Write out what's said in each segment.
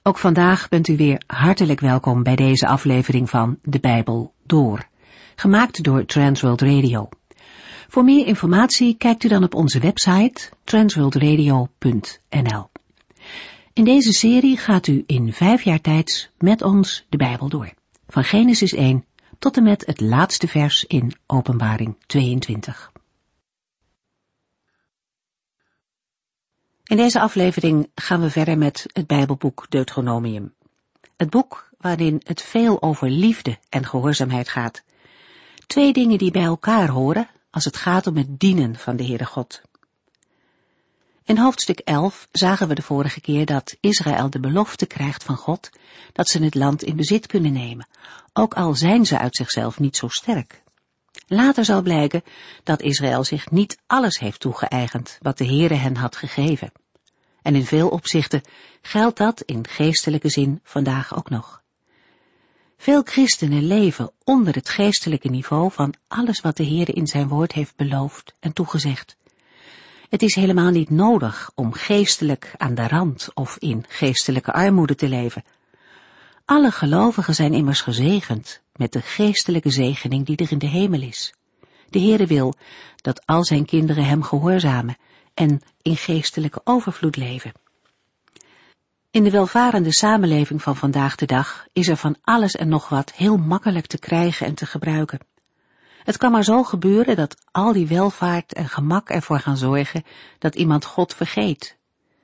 Ook vandaag bent u weer hartelijk welkom bij deze aflevering van De Bijbel Door, gemaakt door Transworld Radio. Voor meer informatie kijkt u dan op onze website transworldradio.nl. In deze serie gaat u in 5 jaar tijd met ons de Bijbel door, van Genesis 1 tot en met het laatste vers in Openbaring 22. In deze aflevering gaan we verder met het Bijbelboek Deuteronomium. Het boek waarin het veel over liefde en gehoorzaamheid gaat. 2 dingen die bij elkaar horen als het gaat om het dienen van de Heere God. In hoofdstuk 11 zagen we de vorige keer dat Israël de belofte krijgt van God dat ze het land in bezit kunnen nemen, ook al zijn ze uit zichzelf niet zo sterk. Later zal blijken dat Israël zich niet alles heeft toegeëigend wat de Heere hen had gegeven. En in veel opzichten geldt dat in geestelijke zin vandaag ook nog. Veel christenen leven onder het geestelijke niveau van alles wat de Heere in zijn woord heeft beloofd en toegezegd. Het is helemaal niet nodig om geestelijk aan de rand of in geestelijke armoede te leven. Alle gelovigen zijn immers gezegend met de geestelijke zegening die er in de hemel is. De Heere wil dat al zijn kinderen hem gehoorzamen en in geestelijke overvloed leven. In de welvarende samenleving van vandaag de dag is er van alles en nog wat heel makkelijk te krijgen en te gebruiken. Het kan maar zo gebeuren dat al die welvaart en gemak ervoor gaan zorgen dat iemand God vergeet.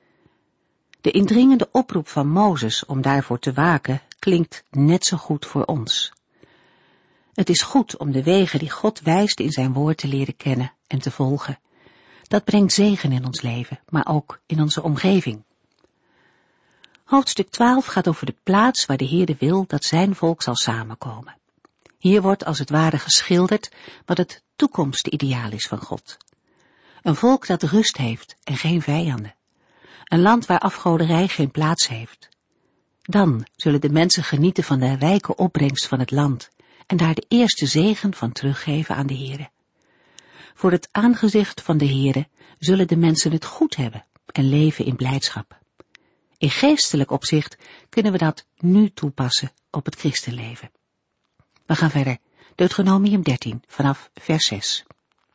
De indringende oproep van Mozes om daarvoor te waken klinkt net zo goed voor ons. Het is goed om de wegen die God wijst in zijn woord te leren kennen en te volgen. Dat brengt zegen in ons leven, maar ook in onze omgeving. Hoofdstuk 12 gaat over de plaats waar de Heere wil dat zijn volk zal samenkomen. Hier wordt als het ware geschilderd wat het toekomstideaal is van God. Een volk dat rust heeft en geen vijanden. Een land waar afgoderij geen plaats heeft. Dan zullen de mensen genieten van de rijke opbrengst van het land en daar de eerste zegen van teruggeven aan de Heere. Voor het aangezicht van de Heere zullen de mensen het goed hebben en leven in blijdschap. In geestelijk opzicht kunnen we dat nu toepassen op het christenleven. We gaan verder. Deuteronomium 13 vanaf vers 6.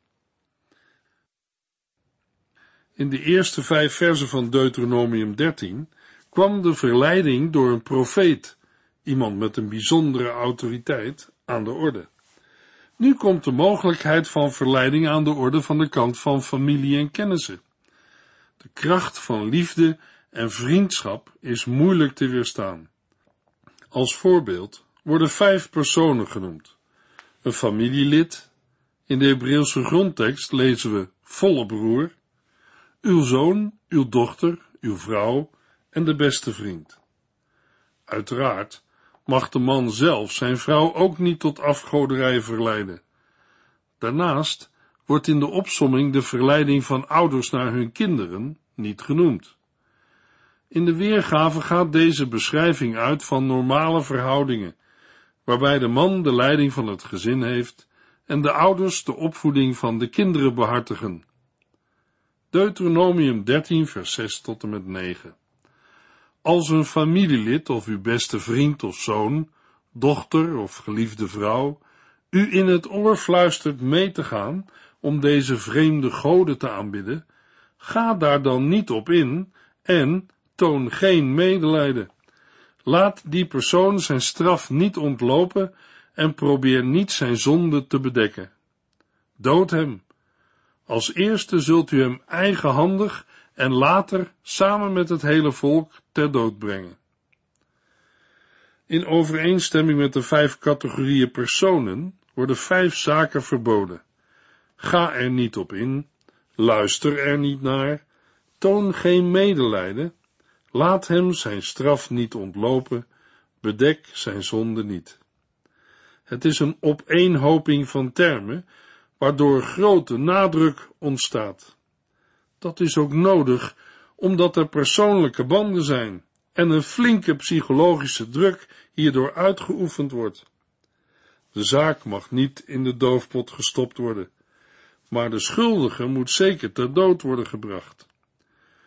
In de eerste 5 versen van Deuteronomium 13 kwam de verleiding door een profeet, iemand met een bijzondere autoriteit, aan de orde. Nu komt de mogelijkheid van verleiding aan de orde van de kant van familie en kennissen. De kracht van liefde en vriendschap is moeilijk te weerstaan. Als voorbeeld worden 5 personen genoemd. Een familielid, in de Hebreeuwse grondtekst lezen we volle broer, uw zoon, uw dochter, uw vrouw en de beste vriend. Uiteraard mag de man zelf zijn vrouw ook niet tot afgoderij verleiden. Daarnaast wordt in de opsomming de verleiding van ouders naar hun kinderen niet genoemd. In de weergave gaat deze beschrijving uit van normale verhoudingen, waarbij de man de leiding van het gezin heeft en de ouders de opvoeding van de kinderen behartigen. Deuteronomium 13 vers 6 tot en met 9. Als een familielid of uw beste vriend of zoon, dochter of geliefde vrouw u in het oor fluistert mee te gaan om deze vreemde goden te aanbidden, ga daar dan niet op in en toon geen medelijden. Laat die persoon zijn straf niet ontlopen en probeer niet zijn zonde te bedekken. Dood hem. Als eerste zult u hem eigenhandig en later samen met het hele volk ter dood brengen. In overeenstemming met de 5 categorieën personen worden 5 zaken verboden. Ga er niet op in, luister er niet naar, toon geen medelijden, laat hem zijn straf niet ontlopen, bedek zijn zonde niet. Het is een opeenhoping van termen, waardoor grote nadruk ontstaat. Dat is ook nodig, omdat er persoonlijke banden zijn en een flinke psychologische druk hierdoor uitgeoefend wordt. De zaak mag niet in de doofpot gestopt worden, maar de schuldige moet zeker ter dood worden gebracht.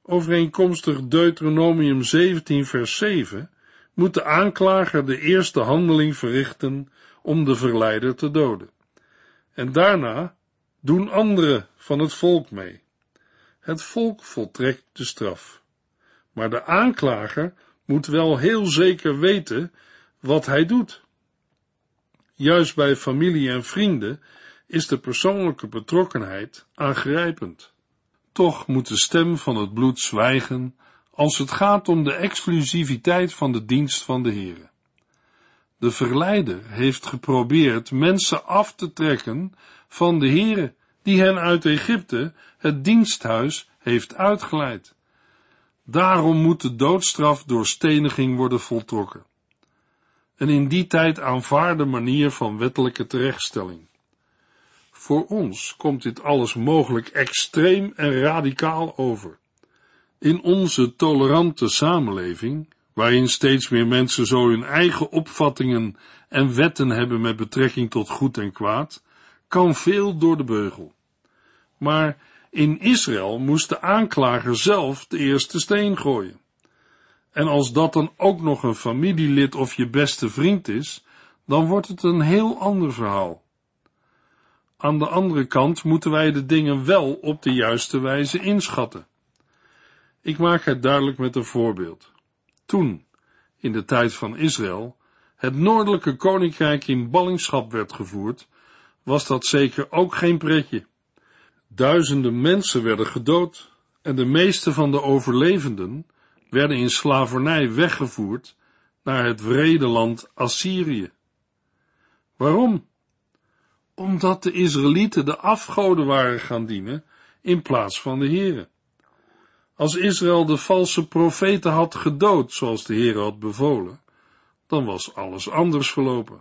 Overeenkomstig Deuteronomium 17 vers 7 moet de aanklager de eerste handeling verrichten om de verleider te doden. En daarna doen anderen van het volk mee. Het volk voltrekt de straf. Maar de aanklager moet wel heel zeker weten wat hij doet. Juist bij familie en vrienden is de persoonlijke betrokkenheid aangrijpend. Toch moet de stem van het bloed zwijgen als het gaat om de exclusiviteit van de dienst van de Heere. De verleider heeft geprobeerd mensen af te trekken van de Heere, die hen uit Egypte, het diensthuis, heeft uitgeleid. Daarom moet de doodstraf door steniging worden voltrokken. Een in die tijd aanvaarde manier van wettelijke terechtstelling. Voor ons komt dit alles mogelijk extreem en radicaal over. In onze tolerante samenleving, waarin steeds meer mensen zo hun eigen opvattingen en wetten hebben met betrekking tot goed en kwaad, kan veel door de beugel. Maar in Israël moest de aanklager zelf de eerste steen gooien. En als dat dan ook nog een familielid of je beste vriend is, dan wordt het een heel ander verhaal. Aan de andere kant moeten wij de dingen wel op de juiste wijze inschatten. Ik maak het duidelijk met een voorbeeld. Toen, in de tijd van Israël, het noordelijke koninkrijk in ballingschap werd gevoerd, was dat zeker ook geen pretje. Duizenden mensen werden gedood en de meeste van de overlevenden werden in slavernij weggevoerd naar het wrede land Assyrië. Waarom? Omdat de Israëlieten de afgoden waren gaan dienen in plaats van de Heere. Als Israël de valse profeten had gedood, zoals de Heere had bevolen, dan was alles anders verlopen.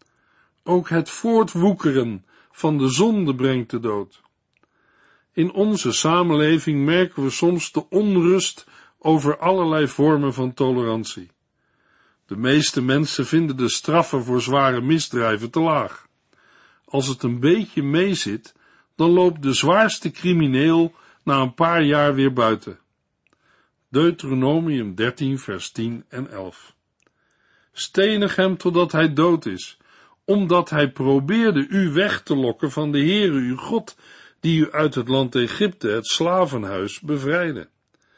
Ook het voortwoekeren van de zonde brengt de dood. In onze samenleving merken we soms de onrust over allerlei vormen van tolerantie. De meeste mensen vinden de straffen voor zware misdrijven te laag. Als het een beetje meezit, dan loopt de zwaarste crimineel na een paar jaar weer buiten. Deuteronomium 13 vers 10 en 11. Stenig hem totdat hij dood is, omdat hij probeerde u weg te lokken van de Heere uw God, die u uit het land Egypte, het slavenhuis, bevrijdde.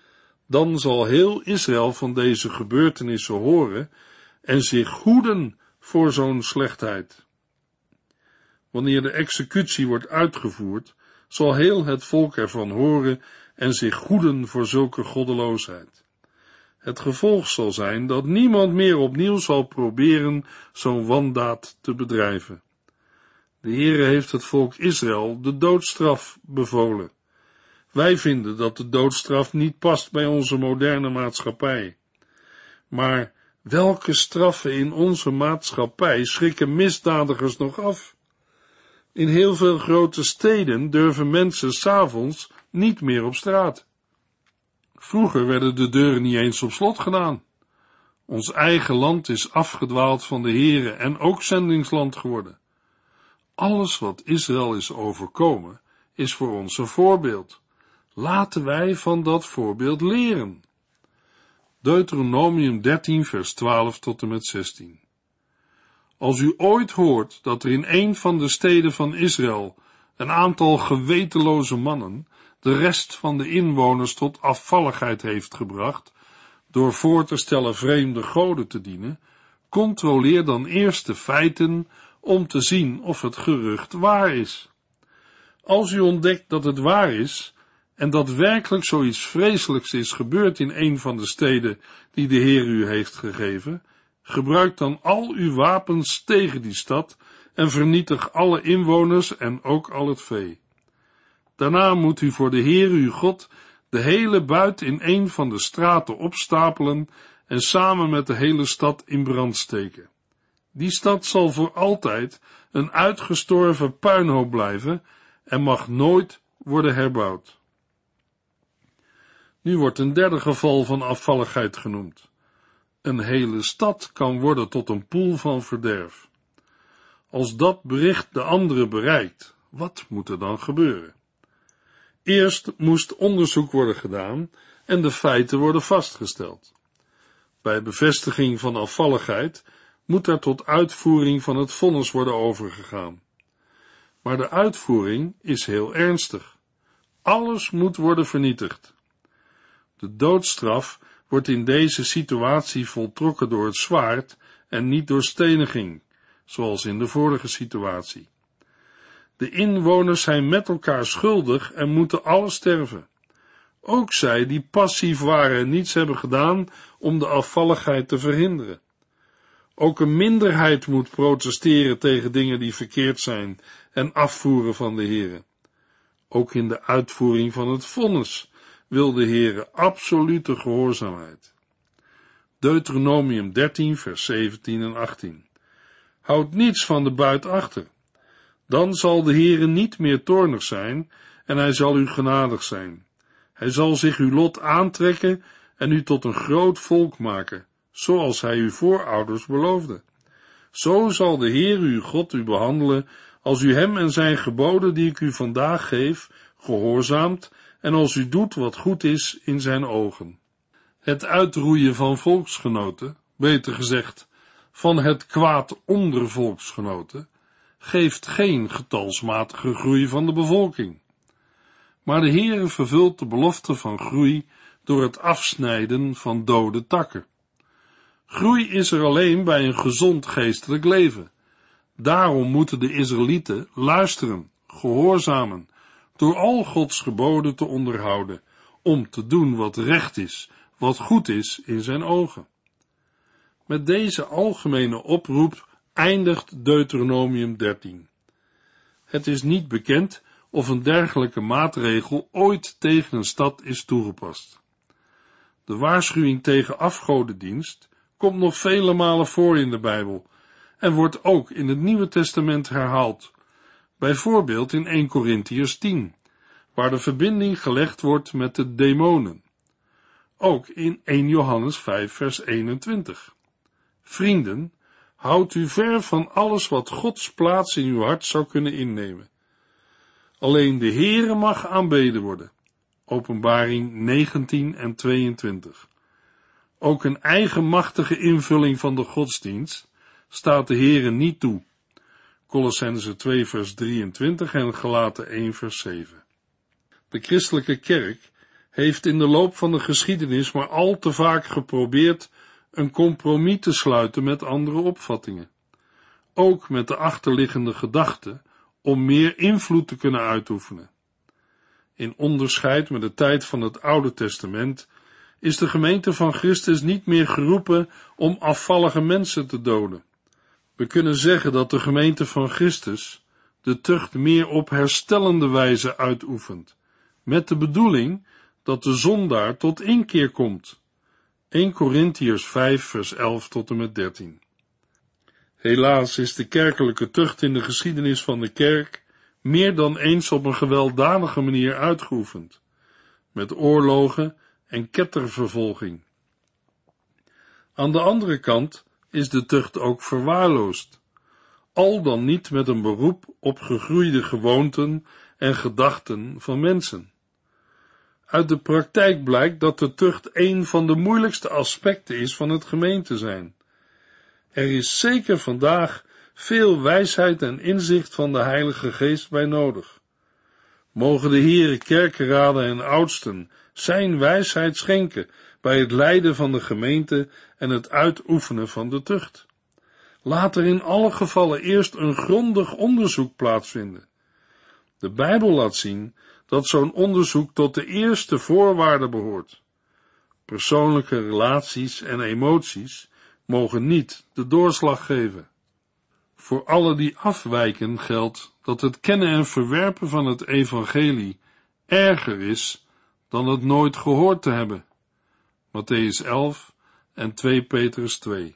Dan zal heel Israël van deze gebeurtenissen horen en zich hoeden voor zo'n slechtheid. Wanneer de executie wordt uitgevoerd, zal heel het volk ervan horen en zich hoeden voor zulke goddeloosheid. Het gevolg zal zijn dat niemand meer opnieuw zal proberen zo'n wandaad te bedrijven. De Heere heeft het volk Israël de doodstraf bevolen. Wij vinden dat de doodstraf niet past bij onze moderne maatschappij. Maar welke straffen in onze maatschappij schrikken misdadigers nog af? In heel veel grote steden durven mensen 's avonds niet meer op straat. Vroeger werden de deuren niet eens op slot gedaan. Ons eigen land is afgedwaald van de Heere en ook zendingsland geworden. Alles wat Israël is overkomen, is voor ons een voorbeeld. Laten wij van dat voorbeeld leren. Deuteronomium 13 vers 12 tot en met 16. Als u ooit hoort dat er in een van de steden van Israël een aantal gewetenloze mannen de rest van de inwoners tot afvalligheid heeft gebracht, door voor te stellen vreemde goden te dienen, controleer dan eerst de feiten om te zien of het gerucht waar is. Als u ontdekt dat het waar is, en dat werkelijk zoiets vreselijks is gebeurd in een van de steden die de Heer u heeft gegeven, gebruik dan al uw wapens tegen die stad en vernietig alle inwoners en ook al het vee. Daarna moet u voor de Heer uw God de hele buit in een van de straten opstapelen en samen met de hele stad in brand steken. Die stad zal voor altijd een uitgestorven puinhoop blijven en mag nooit worden herbouwd. Nu wordt een derde geval van afvalligheid genoemd. Een hele stad kan worden tot een poel van verderf. Als dat bericht de anderen bereikt, wat moet er dan gebeuren? Eerst moest onderzoek worden gedaan en de feiten worden vastgesteld. Bij bevestiging van afvalligheid moet er tot uitvoering van het vonnis worden overgegaan. Maar de uitvoering is heel ernstig. Alles moet worden vernietigd. De doodstraf wordt in deze situatie voltrokken door het zwaard en niet door steniging, zoals in de vorige situatie. De inwoners zijn met elkaar schuldig en moeten alle sterven. Ook zij die passief waren en niets hebben gedaan om de afvalligheid te verhinderen. Ook een minderheid moet protesteren tegen dingen die verkeerd zijn en afvoeren van de Heere. Ook in de uitvoering van het vonnis wil de Heere absolute gehoorzaamheid. Deuteronomium 13 vers 17 en 18. Houd niets van de buit achter. Dan zal de Heere niet meer toornig zijn en hij zal u genadig zijn. Hij zal zich uw lot aantrekken en u tot een groot volk maken, zoals hij uw voorouders beloofde. Zo zal de Heer uw God u behandelen, als u hem en zijn geboden die ik u vandaag geef, gehoorzaamt, en als u doet wat goed is in zijn ogen. Het uitroeien van volksgenoten, beter gezegd, van het kwaad onder volksgenoten, geeft geen getalsmatige groei van de bevolking. Maar de Heere vervult de belofte van groei door het afsnijden van dode takken. Groei is er alleen bij een gezond geestelijk leven. Daarom moeten de Israëlieten luisteren, gehoorzamen, door al Gods geboden te onderhouden, om te doen wat recht is, wat goed is in zijn ogen. Met deze algemene oproep eindigt Deuteronomium 13. Het is niet bekend of een dergelijke maatregel ooit tegen een stad is toegepast. De waarschuwing tegen afgodendienst komt nog vele malen voor in de Bijbel en wordt ook in het Nieuwe Testament herhaald, bijvoorbeeld in 1 Korintiërs 10, waar de verbinding gelegd wordt met de demonen. Ook in 1 Johannes 5 vers 21. Vrienden, houd u ver van alles wat Gods plaats in uw hart zou kunnen innemen. Alleen de Heere mag aanbeden worden. Openbaring 19 en 22. Ook een eigenmachtige invulling van de godsdienst staat de Heere niet toe. Kolossenzen 2 vers 23 en Galaten 1 vers 7. De christelijke kerk heeft in de loop van de geschiedenis maar al te vaak geprobeerd een compromis te sluiten met andere opvattingen. Ook met de achterliggende gedachte om meer invloed te kunnen uitoefenen. In onderscheid met de tijd van het Oude Testament is de gemeente van Christus niet meer geroepen om afvallige mensen te doden. We kunnen zeggen dat de gemeente van Christus de tucht meer op herstellende wijze uitoefent, met de bedoeling dat de zondaar tot inkeer komt. 1 Korintiërs 5 vers 11 tot en met 13. Helaas is de kerkelijke tucht in de geschiedenis van de kerk meer dan eens op een gewelddadige manier uitgeoefend, met oorlogen en kettervervolging. Aan de andere kant is de tucht ook verwaarloosd, al dan niet met een beroep op gegroeide gewoonten en gedachten van mensen. Uit de praktijk blijkt dat de tucht een van de moeilijkste aspecten is van het gemeente zijn. Er is zeker vandaag veel wijsheid en inzicht van de Heilige Geest bij nodig. Mogen de Heere kerkenraden en oudsten zijn wijsheid schenken bij het leiden van de gemeente en het uitoefenen van de tucht. Laat er in alle gevallen eerst een grondig onderzoek plaatsvinden. De Bijbel laat zien dat zo'n onderzoek tot de eerste voorwaarden behoort. Persoonlijke relaties en emoties mogen niet de doorslag geven. Voor alle die afwijken geldt dat het kennen en verwerpen van het evangelie erger is dan het nooit gehoord te hebben. Mattheüs 11 en 2 Petrus 2.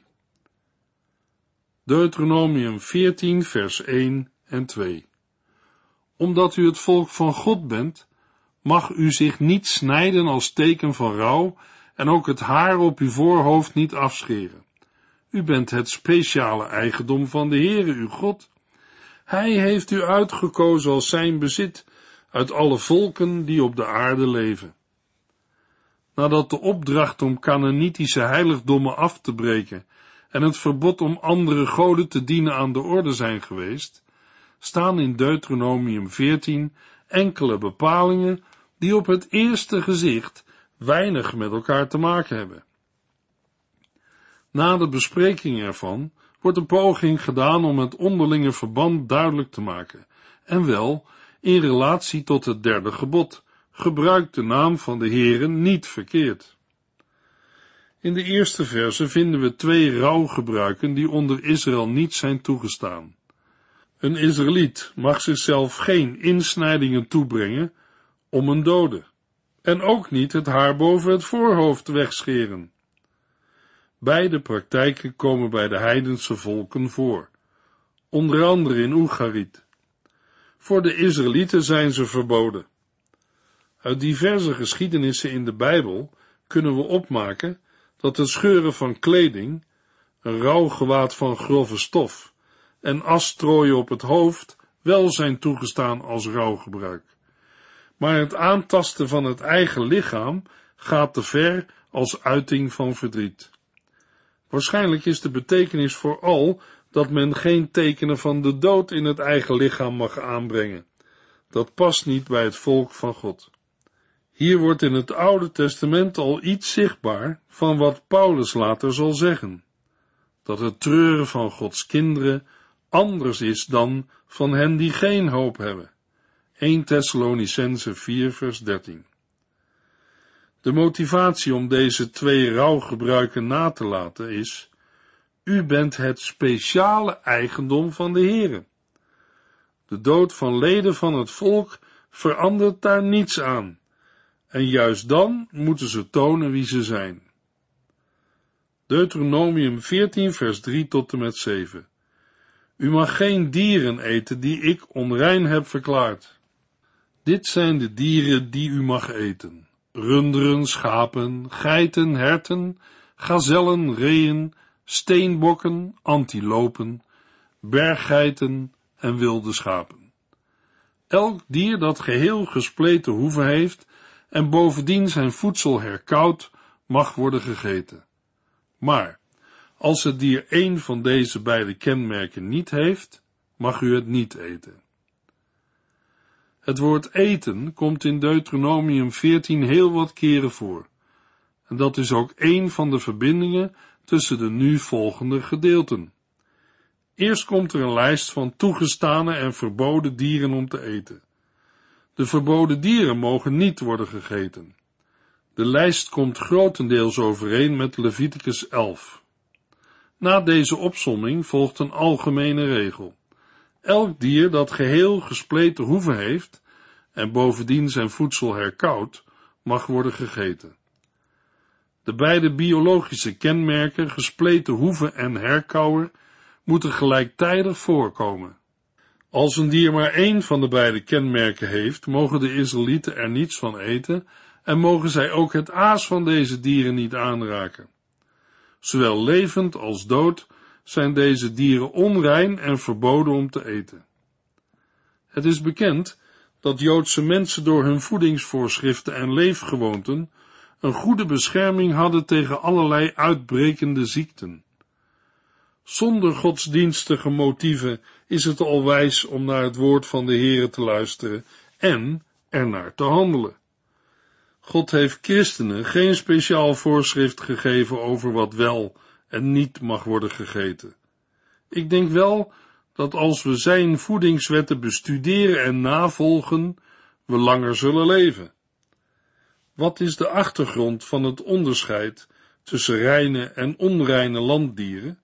Deuteronomium 14 vers 1 en 2. Omdat u het volk van God bent, mag u zich niet snijden als teken van rouw en ook het haar op uw voorhoofd niet afscheren. U bent het speciale eigendom van de Heere, uw God. Hij heeft u uitgekozen als zijn bezit uit alle volken die op de aarde leven. nadat de opdracht om Kanaanitische heiligdommen af te breken en het verbod om andere goden te dienen aan de orde zijn geweest, staan in Deuteronomium 14 enkele bepalingen die op het eerste gezicht weinig met elkaar te maken hebben. Na de bespreking ervan wordt een poging gedaan om het onderlinge verband duidelijk te maken, en wel in relatie tot het derde gebod: gebruik de naam van de Heere niet verkeerd. In de eerste verse vinden we 2 rouwgebruiken die onder Israël niet zijn toegestaan. Een Israëliet mag zichzelf geen insnijdingen toebrengen om een dode, en ook niet het haar boven het voorhoofd wegscheren. Beide praktijken komen bij de heidense volken voor, onder andere in Oegariet. Voor de Israëlieten zijn ze verboden. Uit diverse geschiedenissen in de Bijbel kunnen we opmaken dat het scheuren van kleding, een rouwgewaad van grove stof en as strooien op het hoofd wel zijn toegestaan als rouwgebruik. Maar het aantasten van het eigen lichaam gaat te ver als uiting van verdriet. Waarschijnlijk is de betekenis vooral dat men geen tekenen van de dood in het eigen lichaam mag aanbrengen. Dat past niet bij het volk van God. Hier wordt in het Oude Testament al iets zichtbaar van wat Paulus later zal zeggen: dat het treuren van Gods kinderen anders is dan van hen die geen hoop hebben. 1 Thessalonicenzen 4 vers 13. De motivatie om deze 2 rouwgebruiken na te laten is: u bent het speciale eigendom van de Heere. De dood van leden van het volk verandert daar niets aan, en juist dan moeten ze tonen wie ze zijn. Deuteronomium 14 vers 3 tot en met 7. U mag geen dieren eten die ik onrein heb verklaard. Dit zijn de dieren die u mag eten: runderen, schapen, geiten, herten, gazellen, reeën, steenbokken, antilopen, berggeiten en wilde schapen. Elk dier dat geheel gespleten hoeven heeft en bovendien zijn voedsel herkauwd, mag worden gegeten. Maar als het dier één van deze beide kenmerken niet heeft, mag u het niet eten. Het woord eten komt in Deuteronomium 14 heel wat keren voor, en dat is ook één van de verbindingen tussen de nu volgende gedeelten. Eerst komt er een lijst van toegestane en verboden dieren om te eten. De verboden dieren mogen niet worden gegeten. De lijst komt grotendeels overeen met Leviticus 11. Na deze opsomming volgt een algemene regel: elk dier dat geheel gespleten hoeven heeft en bovendien zijn voedsel herkauwd, mag worden gegeten. De beide biologische kenmerken, gespleten hoeven en herkauwer, moeten gelijktijdig voorkomen. Als een dier maar één van de beide kenmerken heeft, mogen de Israëlieten er niets van eten en mogen zij ook het aas van deze dieren niet aanraken. Zowel levend als dood zijn deze dieren onrein en verboden om te eten. Het is bekend dat Joodse mensen door hun voedingsvoorschriften en leefgewoonten een goede bescherming hadden tegen allerlei uitbrekende ziekten. Zonder godsdienstige motieven is het al wijs om naar het woord van de Heere te luisteren en ernaar te handelen. God heeft christenen geen speciaal voorschrift gegeven over wat wel en niet mag worden gegeten. Ik denk wel dat als we zijn voedingswetten bestuderen en navolgen, we langer zullen leven. Wat is de achtergrond van het onderscheid tussen reine en onreine landdieren?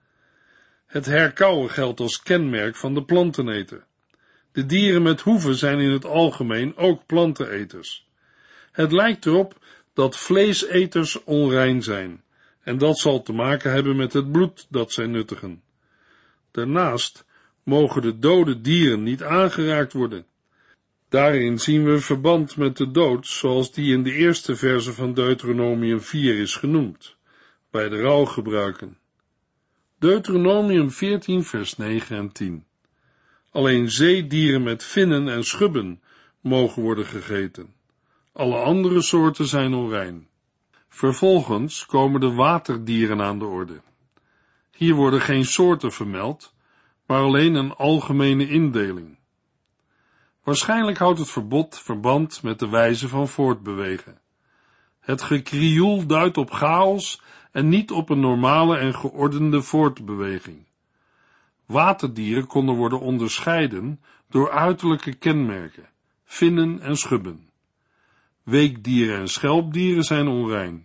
Het herkauwen geldt als kenmerk van de planteneter. De dieren met hoeven zijn in het algemeen ook planteneters. Het lijkt erop dat vleeseters onrein zijn, en dat zal te maken hebben met het bloed dat zij nuttigen. Daarnaast mogen de dode dieren niet aangeraakt worden. Daarin zien we verband met de dood, zoals die in de eerste verse van Deuteronomium 4 is genoemd, bij de rouwgebruiken. Deuteronomium 14 vers 9 en 10. Alleen zeedieren met vinnen en schubben mogen worden gegeten. Alle andere soorten zijn onrein. Vervolgens komen de waterdieren aan de orde. Hier worden geen soorten vermeld, maar alleen een algemene indeling. Waarschijnlijk houdt het verbod verband met de wijze van voortbewegen. Het gekrioel duidt op chaos en niet op een normale en geordende voortbeweging. Waterdieren konden worden onderscheiden door uiterlijke kenmerken, vinnen en schubben. Weekdieren en schelpdieren zijn onrein.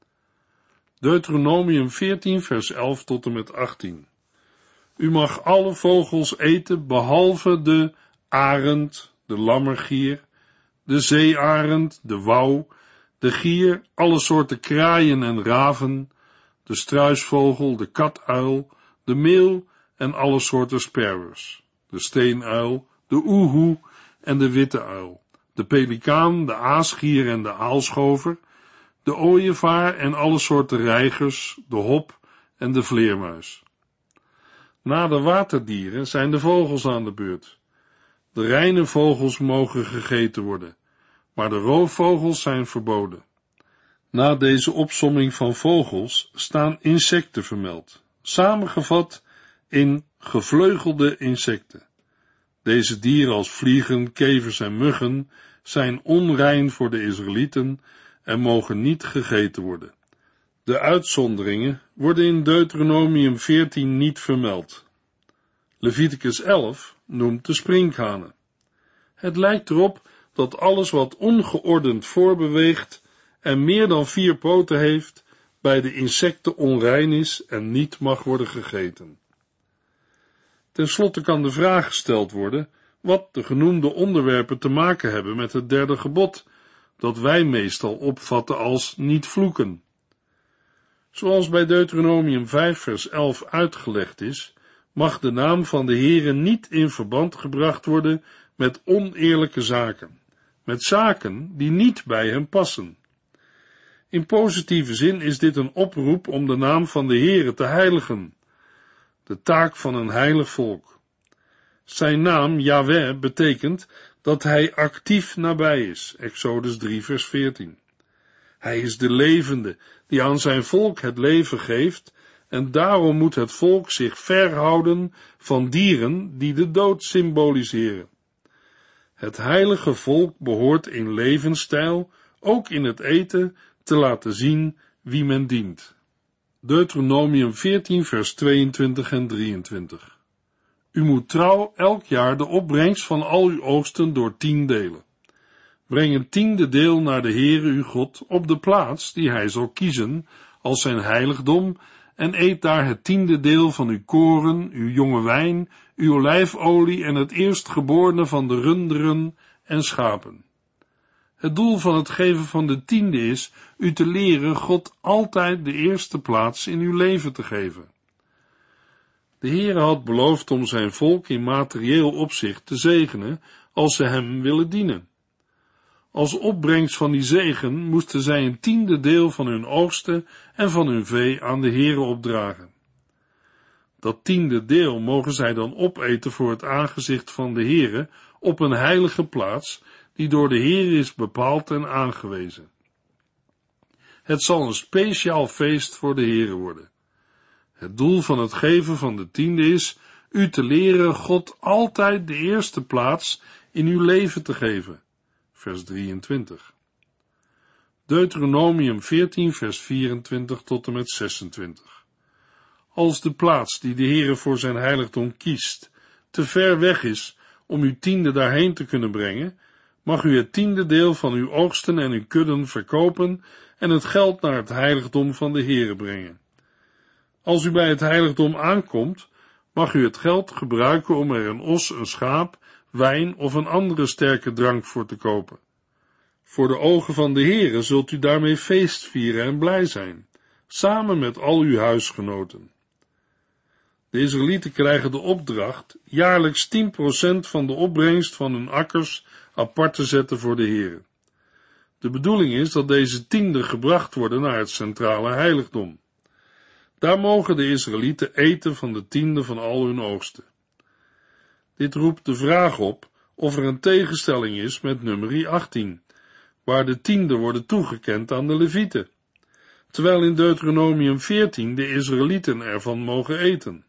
Deuteronomium 14 vers 11 tot en met 18. U mag alle vogels eten behalve de arend, de lammergier, de zeearend, de wouw, de gier, alle soorten kraaien en raven, de struisvogel, de katuil, de meeuw en alle soorten sparrows, de steenuil, de oehoe en de witte uil, de pelikaan, de aasgier en de aalschover, de ooievaar en alle soorten reigers, de hop en de vleermuis. Na de waterdieren zijn de vogels aan de beurt. De reine vogels mogen gegeten worden, maar de roofvogels zijn verboden. Na deze opsomming van vogels staan insecten vermeld, samengevat in gevleugelde insecten. Deze dieren als vliegen, kevers en muggen zijn onrein voor de Israëlieten en mogen niet gegeten worden. De uitzonderingen worden in Deuteronomium 14 niet vermeld. Leviticus 11 noemt de sprinkhanen. Het lijkt erop dat alles wat ongeordend voorbeweegt en meer dan 4 poten heeft, bij de insecten onrein is en niet mag worden gegeten. Ten slotte kan de vraag gesteld worden wat de genoemde onderwerpen te maken hebben met het 3e gebod, dat wij meestal opvatten als niet vloeken. Zoals bij Deuteronomium 5 vers 11 uitgelegd is, mag de naam van de Heere niet in verband gebracht worden met oneerlijke zaken, met zaken die niet bij hem passen. In positieve zin is dit een oproep om de naam van de Heere te heiligen, de taak van een heilig volk. Zijn naam, Yahweh, betekent dat hij actief nabij is, Exodus 3 vers 14. Hij is de levende, die aan zijn volk het leven geeft, en daarom moet het volk zich verhouden van dieren die de dood symboliseren. Het heilige volk behoort in levensstijl, ook in het eten, te laten zien wie men dient. Deuteronomium 14 vers 22 en 23. U moet trouw elk jaar de opbrengst van al uw oogsten door 10 delen. Breng een 10e deel naar de Heere uw God op de plaats die hij zal kiezen als zijn heiligdom en eet daar het 10e deel van uw koren, uw jonge wijn, uw olijfolie en het eerstgeborene van de runderen en schapen. Het doel van het geven van de 10e is u te leren God altijd de eerste plaats in uw leven te geven. De Heere had beloofd om zijn volk in materieel opzicht te zegenen als ze hem willen dienen. Als opbrengst van die zegen moesten zij een 10e deel van hun oogsten en van hun vee aan de Heere opdragen. Dat 10e deel mogen zij dan opeten voor het aangezicht van de Heere op een heilige plaats die door de Heere is bepaald en aangewezen. Het zal een speciaal feest voor de Heere worden. Het doel van het geven van de 10e is u te leren God altijd de eerste plaats in uw leven te geven. Vers 23. Deuteronomium 14 vers 24 tot en met 26. Als de plaats die de Heere voor zijn heiligdom kiest te ver weg is om uw 10e daarheen te kunnen brengen, mag u het 10e deel van uw oogsten en uw kudden verkopen en het geld naar het heiligdom van de Heere brengen. Als u bij het heiligdom aankomt, mag u het geld gebruiken om er een os, een schaap, wijn of een andere sterke drank voor te kopen. Voor de ogen van de Heere zult u daarmee feest vieren en blij zijn, samen met al uw huisgenoten. De Israëlieten krijgen de opdracht jaarlijks 10% van de opbrengst van hun akkers apart te zetten voor de Heere. De bedoeling is dat deze 10e gebracht worden naar het centrale heiligdom. Daar mogen de Israëlieten eten van de 10e van al hun oogsten. Dit roept de vraag op of er een tegenstelling is met nummerie 18, waar de 10e worden toegekend aan de Levieten. terwijl in Deuteronomium 14 de Israëlieten ervan mogen eten.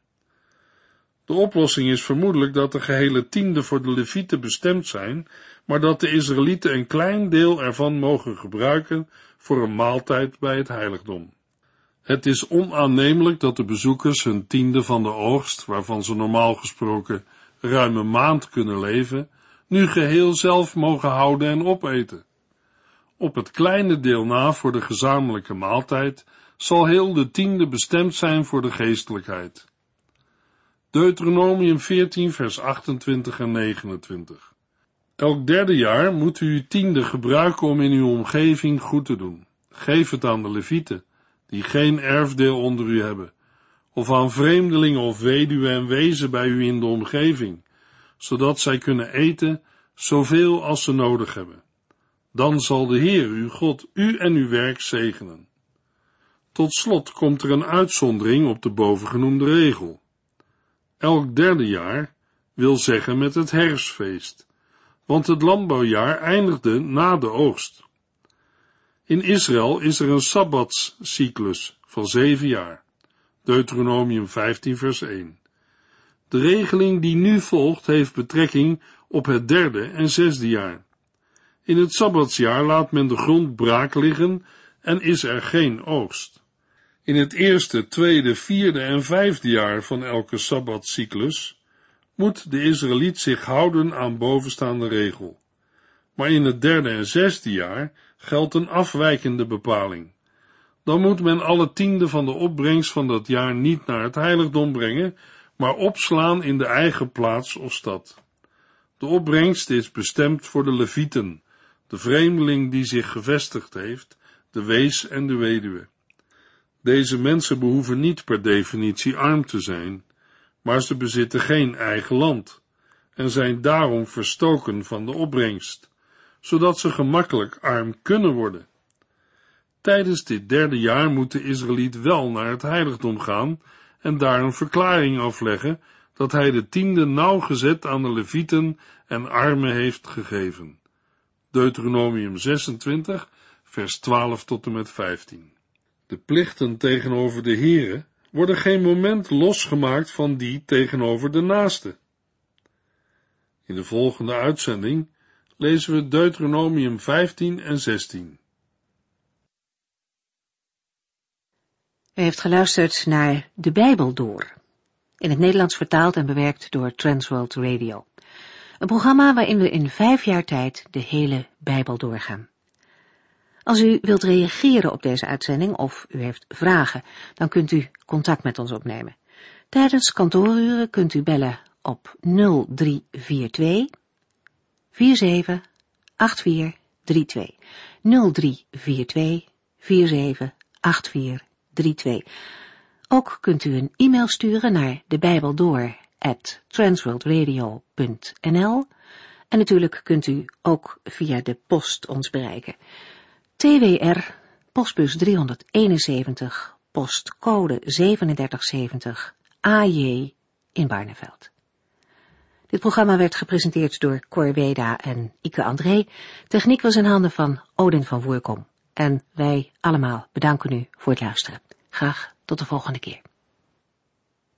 De oplossing is vermoedelijk dat de gehele tienden voor de Levieten bestemd zijn, maar dat de Israëlieten een klein deel ervan mogen gebruiken voor een maaltijd bij het heiligdom. Het is onaannemelijk dat de bezoekers hun tiende van de oogst, waarvan ze normaal gesproken ruim een maand kunnen leven, nu geheel zelf mogen houden en opeten. Op het kleine deel na voor de gezamenlijke maaltijd zal heel de tiende bestemd zijn voor de geestelijkheid. Deuteronomium 14 vers 28 en 29. Elk derde jaar moet u uw tiende gebruiken om in uw omgeving goed te doen. Geef het aan de Levieten, die geen erfdeel onder u hebben, of aan vreemdelingen of weduwen en wezen bij u in de omgeving, zodat zij kunnen eten zoveel als ze nodig hebben. Dan zal de Heer, uw God, u en uw werk zegenen. Tot slot komt er een uitzondering op de bovengenoemde regel. Elk derde jaar wil zeggen met het herfstfeest, want het landbouwjaar eindigde na de oogst. In Israël is er een sabbatscyclus van 7 jaar. Deuteronomium 15 vers 1. De regeling die nu volgt heeft betrekking op het derde en zesde jaar. In het sabbatsjaar laat men de grond braak liggen en is er geen oogst. In het eerste, tweede, vierde en vijfde jaar van elke sabbatscyclus moet de Israëliet zich houden aan bovenstaande regel. Maar in het derde en zesde jaar geldt een afwijkende bepaling. Dan moet men alle tiende van de opbrengst van dat jaar niet naar het heiligdom brengen, maar opslaan in de eigen plaats of stad. De opbrengst is bestemd voor de Levieten, de vreemdeling die zich gevestigd heeft, de wees en de weduwe. Deze mensen behoeven niet per definitie arm te zijn, maar ze bezitten geen eigen land en zijn daarom verstoken van de opbrengst, zodat ze gemakkelijk arm kunnen worden. Tijdens dit derde jaar moet de Israëliet wel naar het heiligdom gaan en daar een verklaring afleggen dat hij de tiende nauwgezet aan de Levieten en armen heeft gegeven. Deuteronomium 26, vers 12 tot en met 15. De plichten tegenover de Here worden geen moment losgemaakt van die tegenover de naaste. In de volgende uitzending lezen we Deuteronomium 15 en 16. U heeft geluisterd naar De Bijbel Door, in het Nederlands vertaald en bewerkt door Transworld Radio. Een programma waarin we in 5 jaar tijd de hele Bijbel doorgaan. Als u wilt reageren op deze uitzending of u heeft vragen, dan kunt u contact met ons opnemen. Tijdens kantooruren kunt u bellen op 0342 47 8432. 0342 47 8432. Ook kunt u een e-mail sturen naar debijbeldoor@transworldradio.nl en natuurlijk kunt u ook via de post ons bereiken. TWR, postbus 371, postcode 3770, AJ in Barneveld. Dit programma werd gepresenteerd door Cor Weda en Ike André. Techniek was in handen van Odin van Woerkom. En wij allemaal bedanken u voor het luisteren. Graag tot de volgende keer.